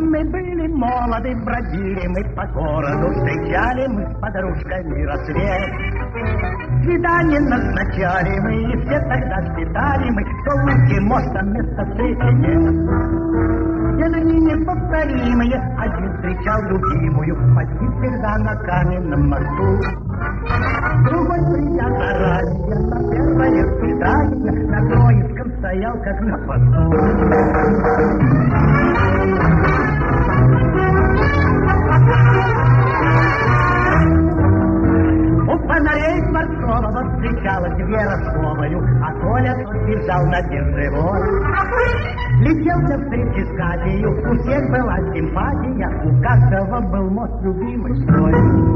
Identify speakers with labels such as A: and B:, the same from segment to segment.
A: Мы были молоды, бродили мы по городу, встречали мы с подружками рассвет. Свидание назначали мы, и все тогда считали мы, что лучше моста места встречи нет. Дни неповторимые, один встречал любимую, погиб всегда на каменном мосту. Другой, придя заранее на первое свидание, на Троицком стоял как на посту. У фонарей Скворцова встречалась Вера с Вовою, а Коля тот бежал на биржевой. Летел до встречи с Катею, у всех была симпатия, у каждого был мост любимый свой.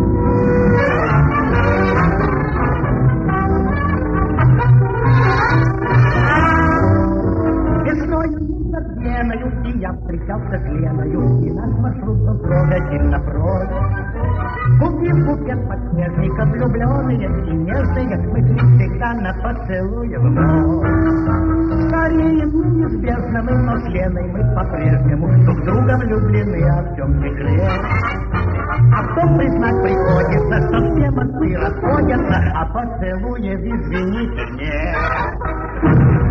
A: Весной над Веною, и я встречался с Леною, и наш маршрут был трогательно прост. Купив букет подснежников, влюбленные и нежные, мы шли всегда на поцелуй в нос. Скорее неизбежно мы, но с Леной мы по-прежнему друг друга влюблены, а в чем секрет? А потом признать приходится, что все мосты расходятся, а поцелуев, извините, нет.